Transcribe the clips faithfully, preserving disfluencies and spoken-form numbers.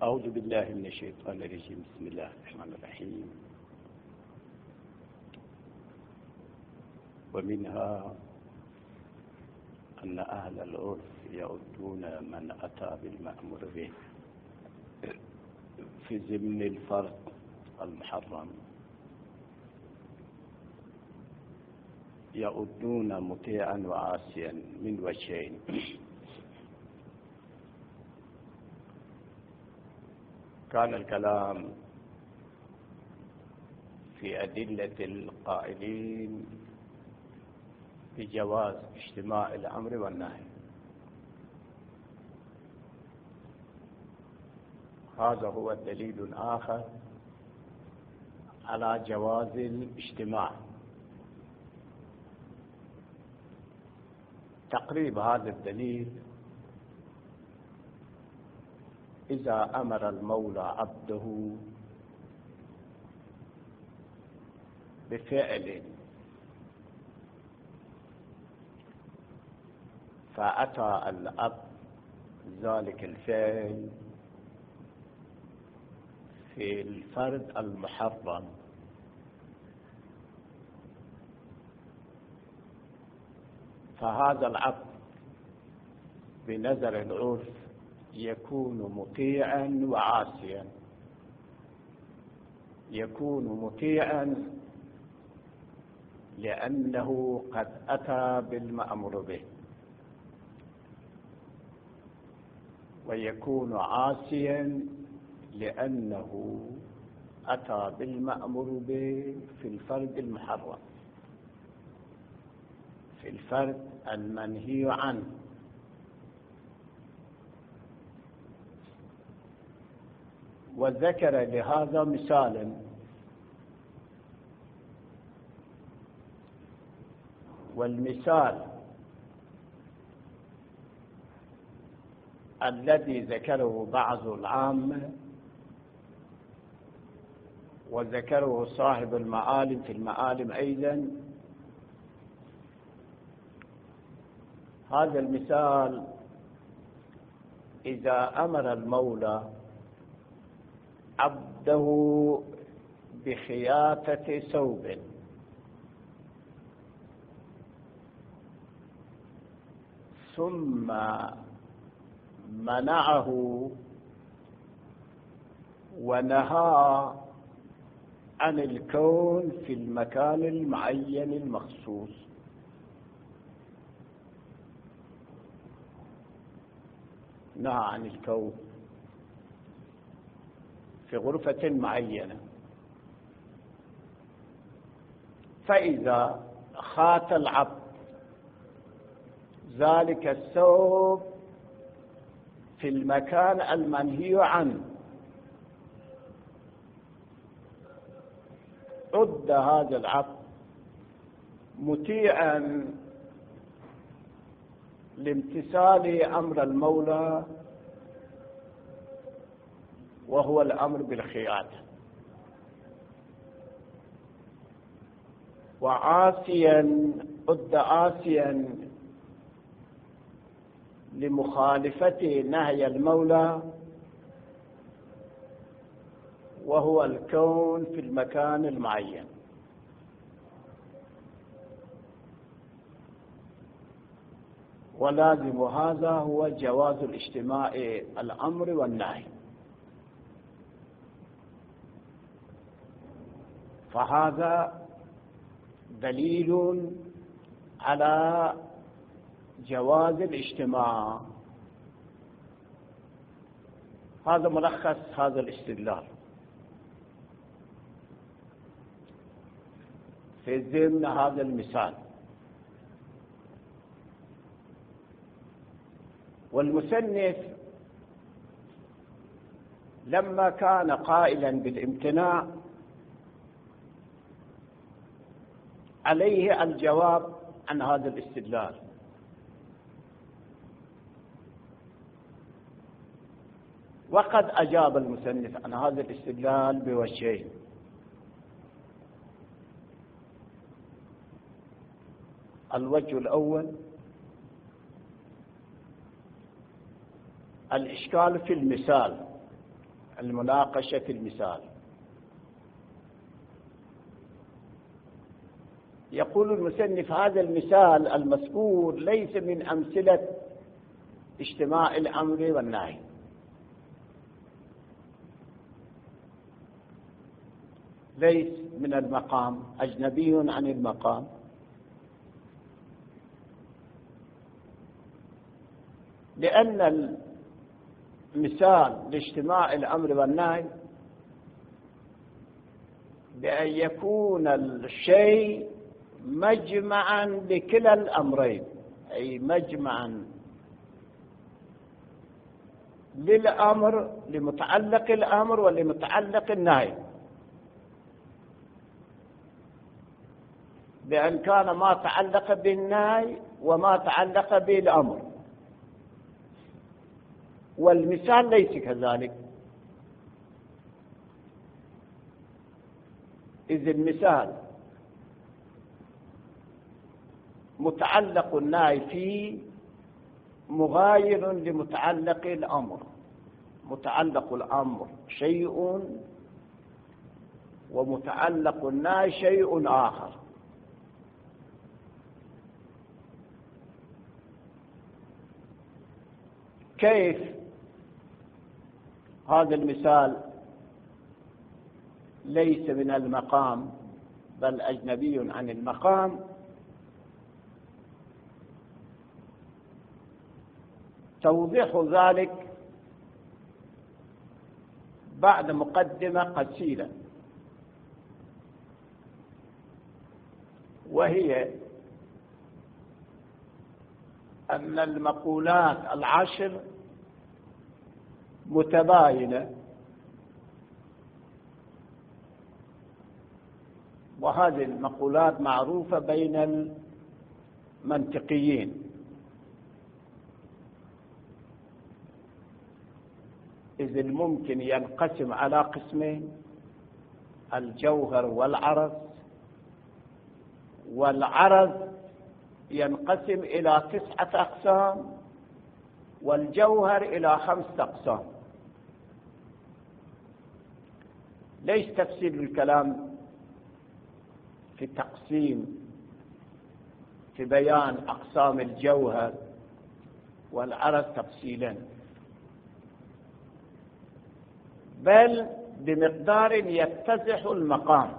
أعوذ بالله من الشيطان الرجيم. بسم الله الرحمن الرحيم. ومنها أن أهل العرف يعدون من أتى بالمأمور به في ضمن الفرد المحرم، يعدون مطيعا وعاصيا من وجهين. كان الكلام في أدلة القائلين بجواز اجتماع الأمر والنهي. هذا هو الدليل الآخر على جواز الاجتماع. تقريب هذا الدليل: إذا أمر المولى عبده بفعل فأتى العبد ذلك الفعل في الفرد المحرم، فهذا العبد بنظر العرف يكون مطيعا وعاصيا. يكون مطيعا لأنه قد أتى بالمأمور به، ويكون عاصيا لأنه أتى بالمأمور به في الفرد المحرم، في الفرد المنهي عنه. وذكر لهذا مثالا: والمثال الذي ذكره بعض العامة وذكره صاحب المعالم في المعالم أيضا، هذا المثال: إذا أمر المولى عبده بخياطة ثوب ثم منعه ونهى عن الكون في المكان المعين المخصوص، نهى عن الكون في غرفة معينة، فإذا خاط العبد ذلك الثوب في المكان المنهي عنه، عد هذا العبد مطيعا لامتثال أمر المولى، وهو الأمر بالخياطة، وعاصيا عد عاصيا لمخالفة نهي المولى، وهو الكون في المكان المعين. ولازم هذا هو جواز الاجتماع الأمر والنهي. فهذا دليل على جواز الاجتماع. هذا ملخص هذا الاستدلال في ضمن هذا المثال. والمصنف لما كان قائلا بالامتناع عليه الجواب عن هذا الاستدلال، وقد أجاب المصنف عن هذا الاستدلال بوجهين: الوجه الأول الإشكال في المثال المناقشة في المثال. يقول المصنف: هذا المثال المذكور ليس من أمثلة اجتماع الأمر والنهي، ليس من المقام، أجنبي عن المقام، لأن المثال لاجتماع الأمر والنهي بأن يكون الشيء مجمعا لكلا الأمرين، أي مجمعا للأمر، لمتعلق الأمر ولمتعلق النهي، بأن كان ما تعلق بالنهي وما تعلق بالأمر. والمثال ليس كذلك، إذ المثال متعلق النهي فيه مغاير لمتعلق الأمر. متعلق الأمر شيء ومتعلق النهي شيء آخر. كيف هذا المثال ليس من المقام بل أجنبي عن المقام؟ توضيح ذلك بعد مقدمة قصيرة، وهي أن المقولات العشر متباينة، وهذه المقولات معروفة بين المنطقيين، إذ الممكن ينقسم على قسمين: الجوهر والعرض. والعرض ينقسم إلى تسعة أقسام، والجوهر إلى خمسة أقسام. ليش تفصيل الكلام في التقسيم، في بيان أقسام الجوهر والعرض تفصيلا، بل بمقدار يتزح المقام.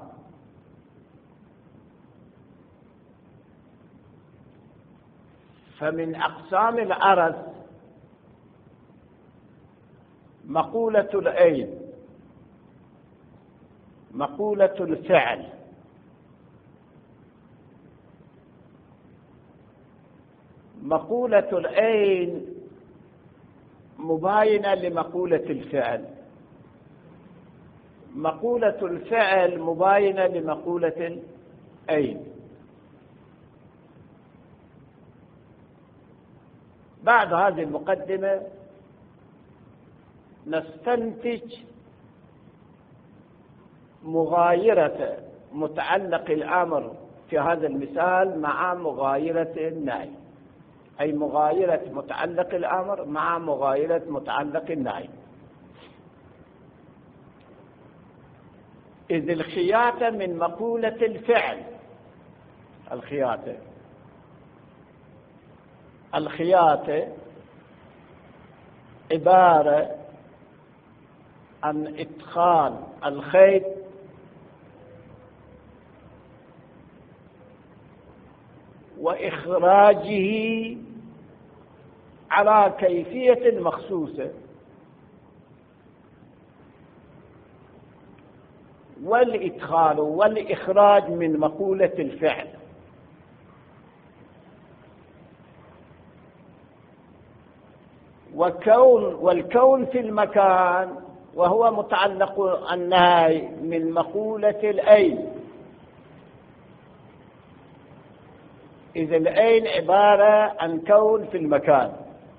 فمن أقسام العرض مقولة العين، مقولة الفعل، مقولة العين مباينة لمقولة الفعل، مقولة الفعل مباينة لمقولة العين. بعد هذه المقدمة نستنتج مغايرة متعلق الأمر في هذا المثال مع مغايرة النهي، أي مغايرة متعلق الأمر مع مغايرة متعلق النهي. إذ الخياطة من مقولة الفعل، الخياطة الخياطة عبارة عن إدخال الخيط وإخراجه على كيفية مخصوصة، والإدخال والإخراج من مقولة الفعل. وكون والكون في المكان وهو متعلق النهي من مقولة العين، إذا العين عبارة عن كون في المكان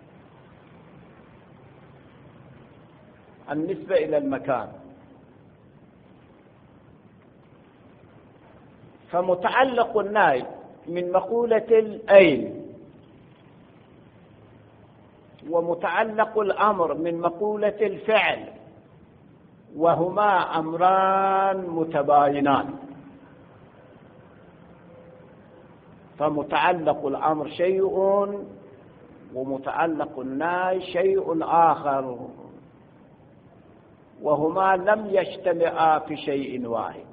النسبة إلى المكان. فمتعلق النهي من مقولة العين ومتعلق الأمر من مقولة الفعل وهما أمران متباينان، فمتعلق الأمر شيء ومتعلق النهي شيء آخر، وهما لم يجتمعا في شيء واحد.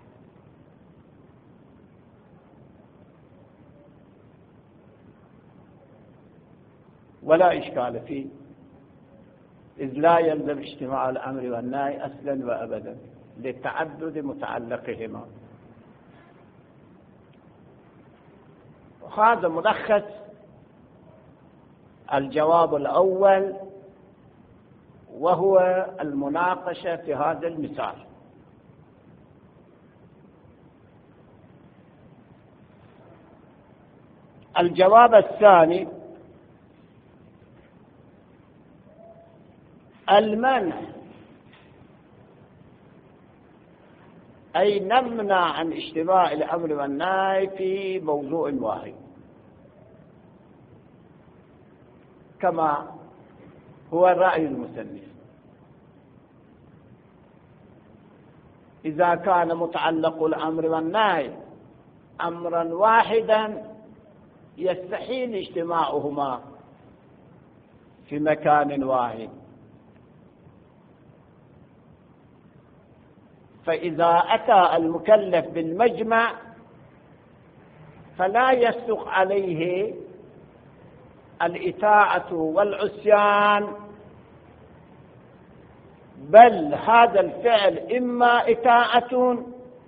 ولا إشكال فيه، إذ لا يلزم اجتماع الأمر والنهي أصلا وأبدا لتعدد متعلقهما. هذا ملخص الجواب الأول، وهو المناقشة في هذا المثال. الجواب الثاني: المنع، أي نمنع عن اجتماع الأمر والنهي في موضوع واحد، كما هو رأي المصنف. إذا كان متعلق الأمر والنهي أمرا واحدا يستحيل اجتماعهما في مكان واحد، فإذا أتى المكلف بالمجمع فلا يصدق عليه الإطاعة والعصيان، بل هذا الفعل إما إطاعة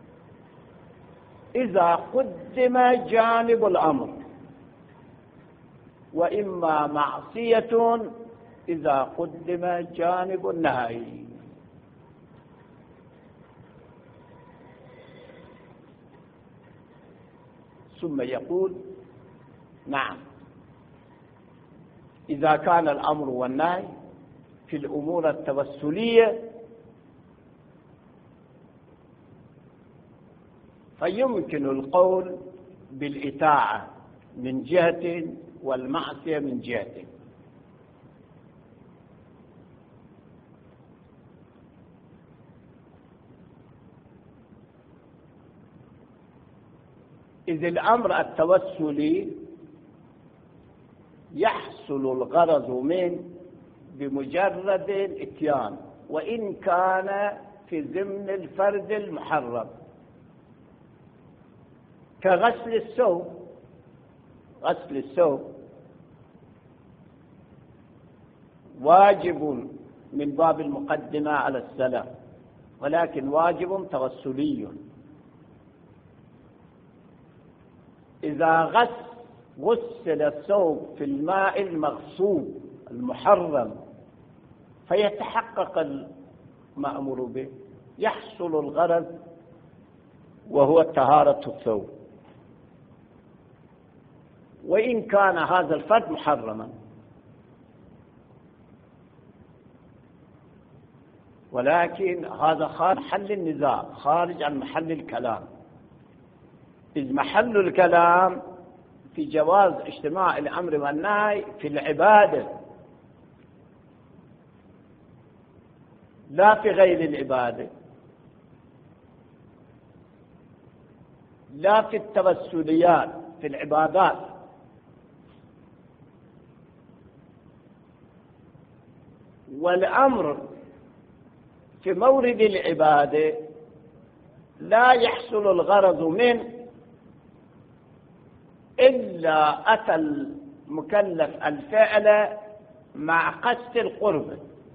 إذا قدم جانب الأمر، وإما معصية إذا قدم جانب النهي. ثم يقول: نعم، إذا كان الأمر والنهي في الأمور التوسلية فيمكن القول بالإطاعة من جهة والمعصية من جهة. إذ الأمر التوسلي يحصل الغرض منه بمجرد الإتيان، وإن كان في ضمن الفرد المحرم، كغسل الثوب. غسل الثوب واجب من باب المقدمة على السلام، ولكن واجب توسلي. إذا غسل غسل الثوب في الماء المغصوب المحرم فيتحقق المأمور به، يحصل الغرض وهو طهارة الثوب، وإن كان هذا الفرد محرما. ولكن هذا خارج محل النزاع، خارج عن محل الكلام، إذ محل الكلام في جواز اجتماع الأمر والنهي في العبادة لا في غير العبادة، لا في التوسليات في العبادات. والأمر في مورد العبادة لا يحصل الغرض منه إلا أتى المكلف الفعل مع قصد القرب،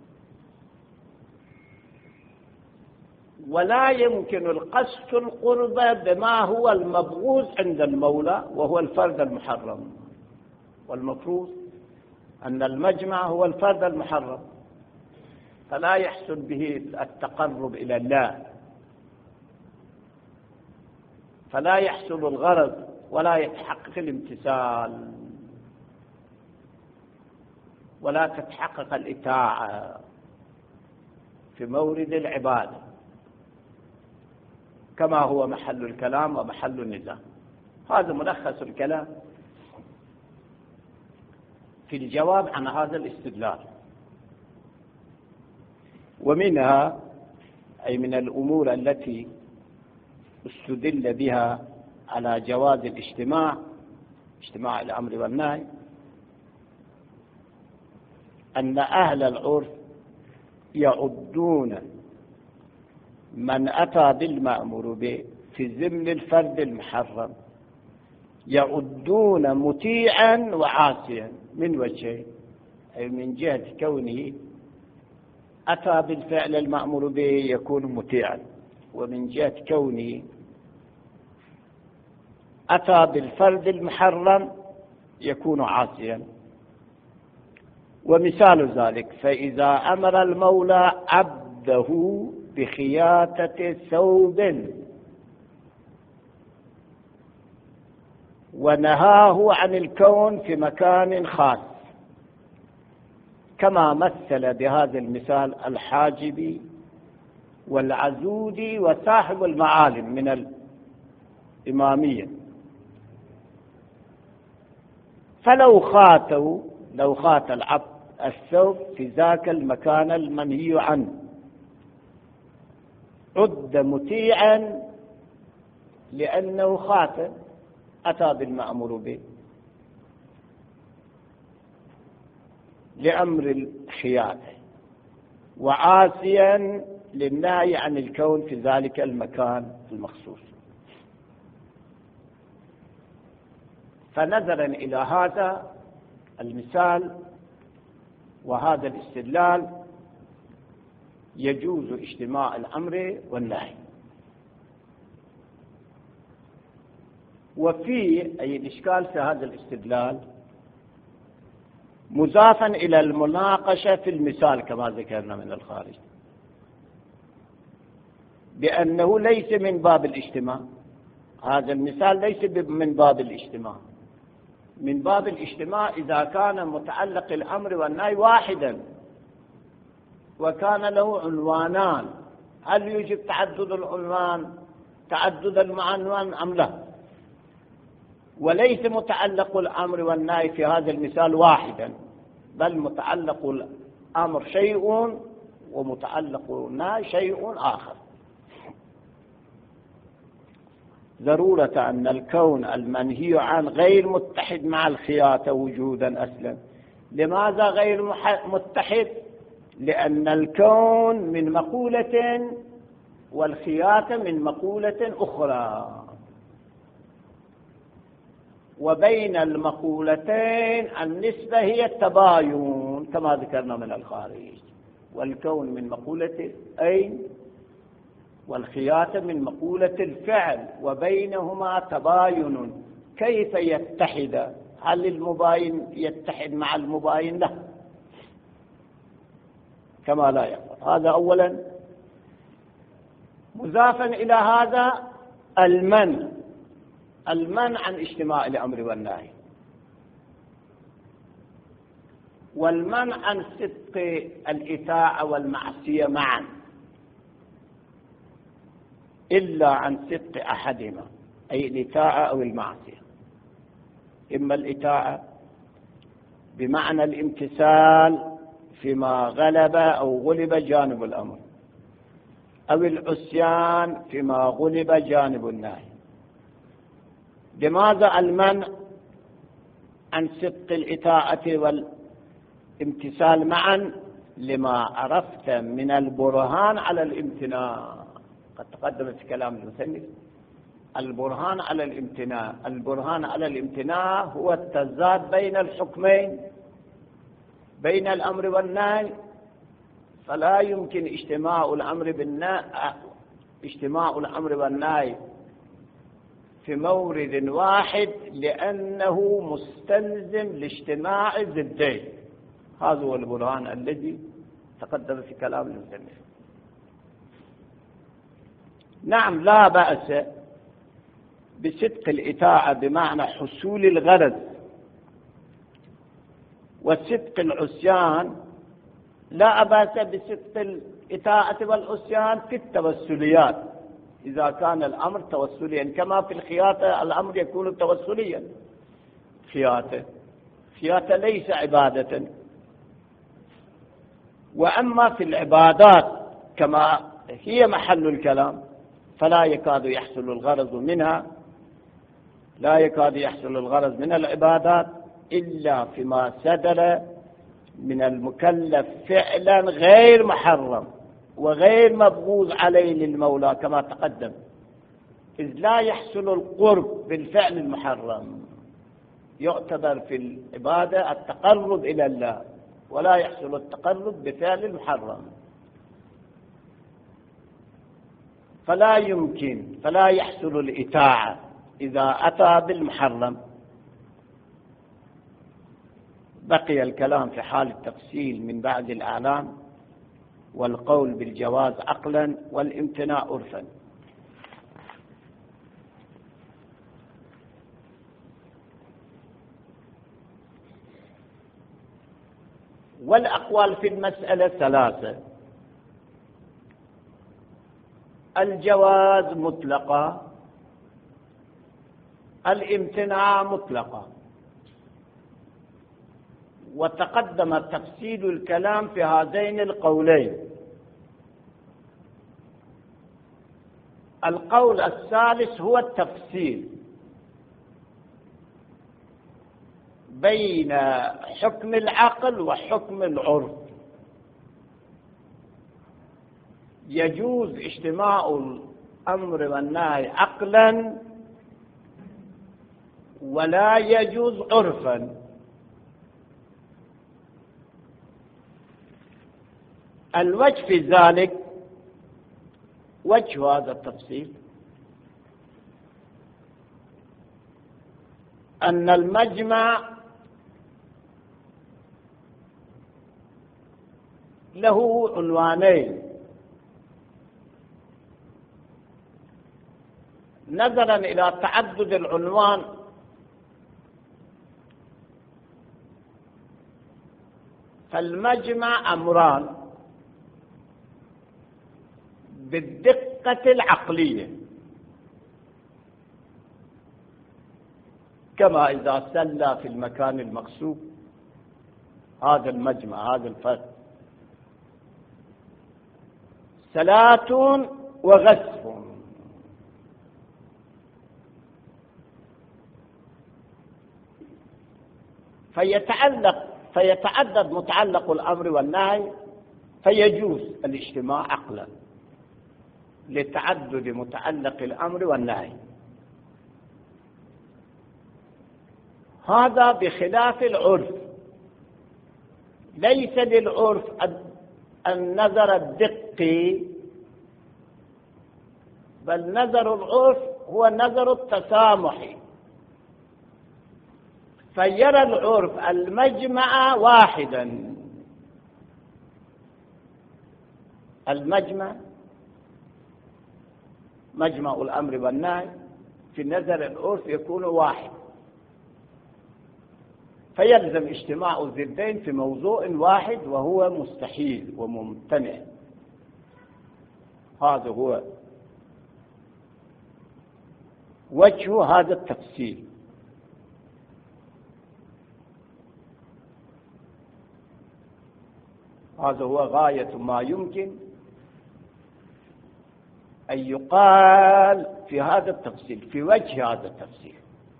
ولا يمكن القصد القرب بما هو المبغوض عند المولى وهو الفرد المحرم، والمفروض أن المجمع هو الفرد المحرم، فلا يحصل به التقرب إلى الله، فلا يحصل الغرض ولا يتحقق الامتثال ولا تتحقق الإطاعة في مورد العبادة، كما هو محل الكلام ومحل النزاع. هذا ملخص الكلام في الجواب عن هذا الاستدلال. ومنها أي من الأمور التي استدل بها على جواز الاجتماع، اجتماع الأمر والنهي، أن أهل العرف يعدون من أتى بالمأمور به في ضمن الفرد المحرم، يعدون مطيعا وعاصيا من وجهين، أي من جهة كونه أتى بالفعل المأمور به يكون مطيعا، ومن جهة كونه أتى بالفرد المحرم يكون عاصيا. ومثال ذلك: فإذا أمر المولى عبده بخياطة ثوب ونهاه عن الكون في مكان خاص، كما مثل بهذا المثال الحاجبي والعزودي وصاحب المعالم من الإمامية. فلو خاتوا لو خات العبد الثوب في ذاك المكان المنهي عنه عد مطيعا لأنه خات أتى بالمأمور به لأمر الخياطة، وعاصيا للنهي عن الكون في ذلك المكان المخصوص. فنظرا إلى هذا المثال وهذا الاستدلال يجوز اجتماع الأمر والنهي. وفي أي الإشكال في هذا الاستدلال مضافا إلى المناقشة في المثال كما ذكرنا من الخارج، بأنه ليس من باب الاجتماع. هذا المثال ليس من باب الاجتماع. من باب الاجتماع إذا كان متعلق الأمر والنهي واحدا وكان له عنوانان، هل يجب تعدد العنوان تعدد المعنون أم لا؟ وليس متعلق الأمر والنهي في هذا المثال واحدا، بل متعلق الأمر شيء ومتعلق النهي شيء آخر. ضرورة أن الكون المنهي عن غير متحد مع الخياطة وجودا أصلا. لماذا غير متحد؟ لأن الكون من مقولة والخياطة من مقولة أخرى، وبين المقولتين النسبة هي التباين كما ذكرنا من الخارج. والكون من مقولة أين والخياطة من مقولة الفعل، وبينهما تباين. كيف يتحد؟ هل المباين يتحد مع المباين؟ لا، كما لا يقول. هذا أولا. مضافا إلى هذا المنع المنع عن اجتماع الأمر والنهي، والمنع عن صدق الإطاعة والمعصية معا، إلا عن صدق أحدهما، أي الإطاعة أو المعصية. إما الإطاعة بمعنى الامتثال فيما غلب أو غلب جانب الأمر، أو العصيان فيما غلب جانب النهي. لماذا المنع عن صدق الإطاعة والامتثال معا؟ لما عرفت من البرهان على الامتناع. قد تقدم في كلام المصنف البرهان على الامتناع. البرهان على الامتناع هو التضاد بين الحكمين، بين الأمر والنهي، فلا يمكن اجتماع الأمر بالنهي اجتماع الأمر والنهي في مورد واحد، لأنه مستلزم لاجتماع الضدين. هذا هو البرهان الذي تقدم في كلام المصنف. نعم، لا بأس بصدق الإطاعة بمعنى حصول الغرض، وصدق العصيان لا بأس بصدق الإطاعة والعصيان في التوسليات، إذا كان الأمر توسليا، كما في الخياطة الأمر يكون توسليا. خياطة خياطة ليس عبادة. وأما في العبادات كما هي محل الكلام، فلا يكاد يحصل الغرض منها، لا يكاد يحصل الغرض من العبادات إلا فيما صدر من المكلف فعلا غير محرم وغير مبغوض عليه للمولى كما تقدم، إذ لا يحصل القرب بالفعل المحرم، يعتبر في العبادة التقرب إلى الله، ولا يحصل التقرب بفعل المحرم، فلا يمكن فلا يحصل الإطاعة إذا أتى بالمحرم. بقي الكلام في حال التفصيل من بعد الإعلام والقول بالجواز عقلا والامتناع عرفا. والأقوال في المسألة ثلاثة: الجواز مطلقا، الامتناع مطلقا، وتقدم تفصيل الكلام في هذين القولين. القول الثالث هو التفصيل بين حكم العقل وحكم العرف. يجوز اجتماع الأمر والنهي عقلا ولا يجوز عرفا. الوجه في ذلك، وجه هذا التفصيل، أن المجمع له عنوانين: نظرا إلى تعدد العنوان فالمجمع أمران بالدقة العقلية، كما إذا سلى في المكان المقصود هذا المجمع، هذا الفرد، صلاة وغسف، فيتعلق فيتعدد متعلق الأمر والنهي، فيجوز الاجتماع عقلا لتعدد متعلق الأمر والنهي. هذا بخلاف العرف. ليس للعرف النظر الدقي، بل نظر العرف هو نظر التسامحي، فيرى العرف المجمع واحدا. المجمع مجمع الأمر والنهي في نظر العرف يكون واحد، فيلزم اجتماع الضدين في موضوع واحد وهو مستحيل وممتنع. هذا هو وجه هذا التفصيل. هذا هو غاية ما يمكن أن يقال في هذا التفصيل، في وجه هذا التفصيل.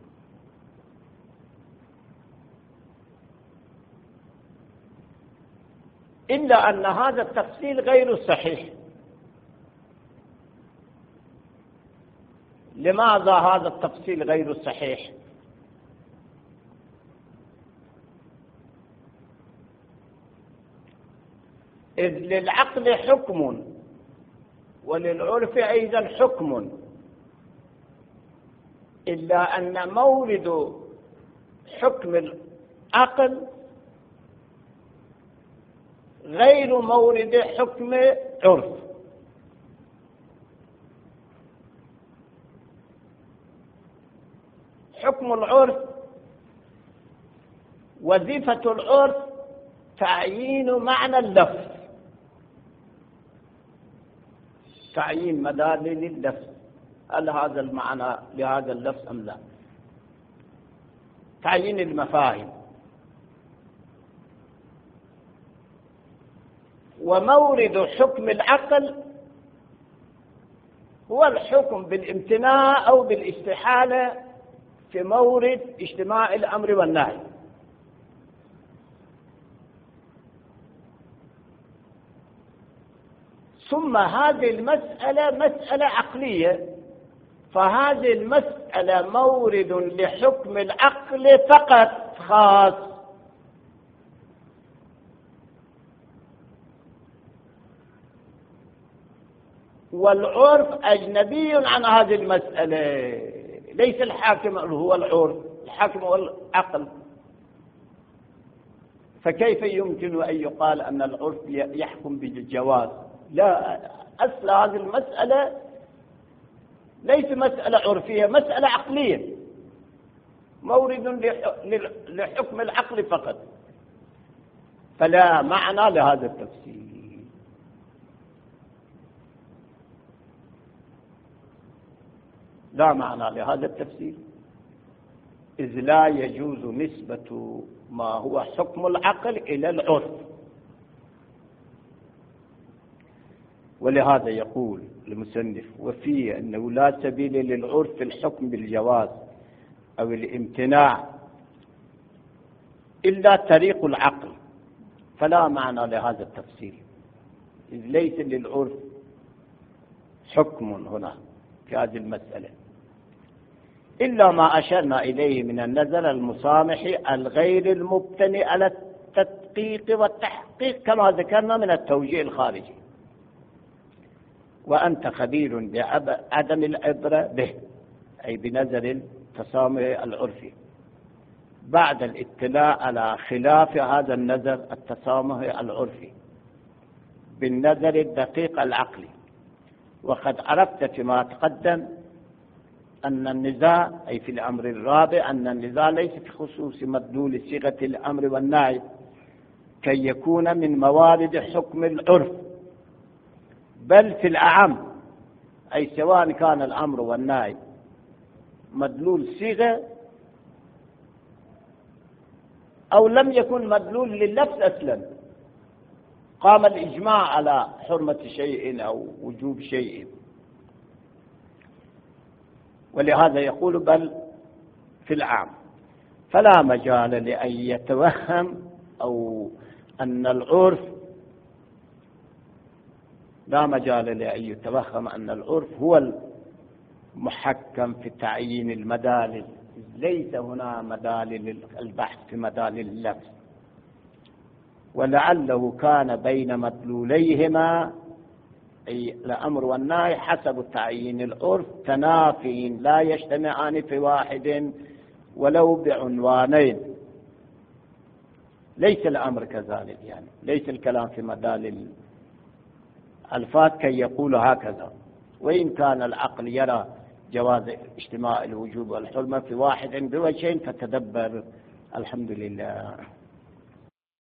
إلا أن هذا التفصيل غير صحيح. لماذا هذا التفصيل غير صحيح؟ إذ للعقل حكم وللعرف أيضا حكم، إلا أن مورد حكم العقل غير مورد حكم عرف. حكم العرف وظيفة العرف تعيين معنى اللفظ، تعيين مدلول اللفظ، هل هذا المعنى لهذا اللفظ أم لا، تعيين المفاهيم. ومورد حكم العقل هو الحكم بالامتناع أو بالاستحالة في مورد اجتماع الأمر والنهي. ثم هذه المسألة مسألة عقلية، فهذه المسألة مورد لحكم العقل فقط خاص، والعرف أجنبي عن هذه المسألة، ليس الحاكم هو العرف، الحاكم هو العقل. فكيف يمكن أن يقال أن العرف يحكم بالجواز؟ لا، أصل هذه المسألة ليس مسألة عرفية، مسألة عقلية، مورد لحكم العقل فقط، فلا معنى لهذا التفسير. لا معنى لهذا التفسير، إذ لا يجوز نسبة ما هو حكم العقل إلى العرف. ولهذا يقول المصنف: وفيه أنه لا سبيل للعرف في الحكم بالجواز أو الامتناع إلا طريق العقل، فلا معنى لهذا التفسير، إذ ليس للعرف حكم هنا في هذه المسألة إلا ما أشرنا إليه من النظر المسامح الغير المبتني على التدقيق والتحقيق كما ذكرنا من التوجيه الخارجي. وأنت خبير بعدم العبرة به، أي بنظر التسامح العرفي، بعد الاطلاع على خلاف هذا النظر التسامح العرفي بالنظر الدقيق العقلي. وقد عرفت فيما تقدم أن النزاع، أي في الأمر الرابع، أن النزاع ليس في خصوص مدلول صيغة الأمر والنهي كي يكون من موارد حكم العرف، بل في الأعم، أي سواء كان الأمر والنهي مدلول صيغة أو لم يكن مدلول لللفظ أصلا، قام الإجماع على حرمة شيء أو وجوب شيء. ولهذا يقول بل في العام، فلا مجال لأن يتوهم أو أن العرف لا مجال لأن يتوهم أن العرف هو المحكم في تعيين المدالل، ليس هنا مدالل البحث في مدالل اللفظ، ولعله كان بين مدلوليهما أي الأمر والنهي حسب تعيين العرف تنافي لا يجتمعان في واحد ولو بعنوانين. ليس الأمر كذلك، يعني ليس الكلام في مدال الألفاظ كي يقول هكذا، وإن كان العقل يرى جواز اجتماع الوجوب والحرمة في واحد بوجهين فتدبر. الحمد لله.